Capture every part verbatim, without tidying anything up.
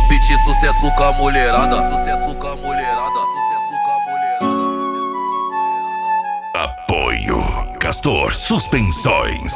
beat, sucesso com a mulherada. Sucesso com a mulherada. Sucesso com a mulherada. Apoio Castor Suspensões.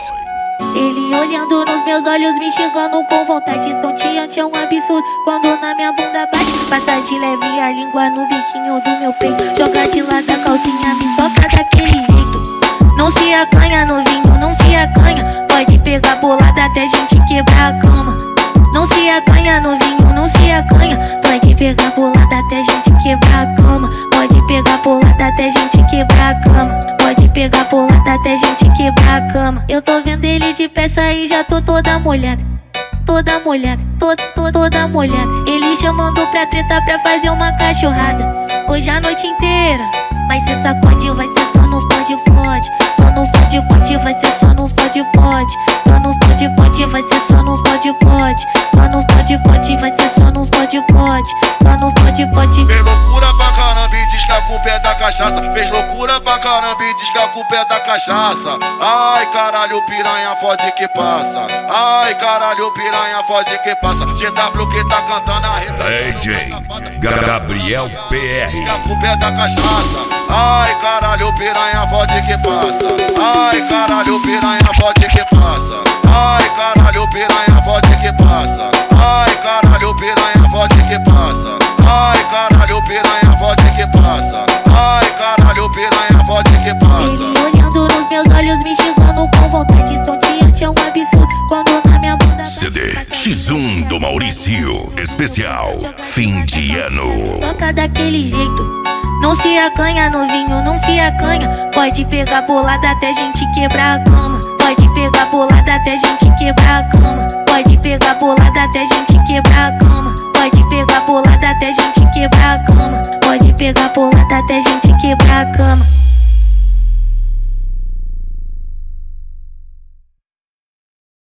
Ele olhando nos meus olhos, me enxergando com vontade estonteante, é um absurdo quando na minha bunda bate. Passa de leve a língua no biquinho do meu peito, joga de lado a calcinha, me soca daquele jeito. Não se acanha novinho, não se acanha, pode pegar bolada até gente quebrar a cama. Não se acanha novinho, não se acanha, pode pegar bolada até gente quebrar a cama. Pode pegar bolada até gente quebrar a cama. Pode pegar bolada até gente quebrar a cama. Eu tô vendo ele de peça e já tô toda molhada. Toda molhada, toda, toda, toda molhada. Ele chamando pra treta pra fazer uma cachorrada. Hoje a noite inteira, mas cê sacode, vai ser só no fode fode. Só no fode fode, vai ser só no fode fode. Só no fode fode, vai ser só no fode fode. Só no fode fode, vai ser só no fode fode. Só no fode fode. Fez loucura pra caramba e diz que a culpa é da cachaça. Fez loucura pra caramba e diz que a culpa é da cachaça. Ai caralho, piranha fode que passa. Ai caralho, piranha fode que passa. G W que tá cantando a reta. D J Gabriel P R. Diz que a culpa é da cachaça. Ai caralho, piranha fode que passa. Ai caralho, piranha fode que passa. Ai caralho, piranha fode que passa. Ai caralho, piranha fode que passa. Ai caralho, piranha fode que passa. Ai caralho, piranha fode que passa. Ele olhando nos meus olhos, me enxergando com vontade estonteante, é um absurdo quando na minha bunda bate. C D X um do Maurício, especial fim de ano. Soca daquele jeito, não se acanha novinho, não se acanha, pode pegar bolada até gente quebrar a cama. Pode pegar bolada até gente quebrar a cama. Pode pegar bolada até gente quebrar a cama. Pode pegar bolada até gente quebrar a cama. Pode pegar bolada até gente quebrar a cama.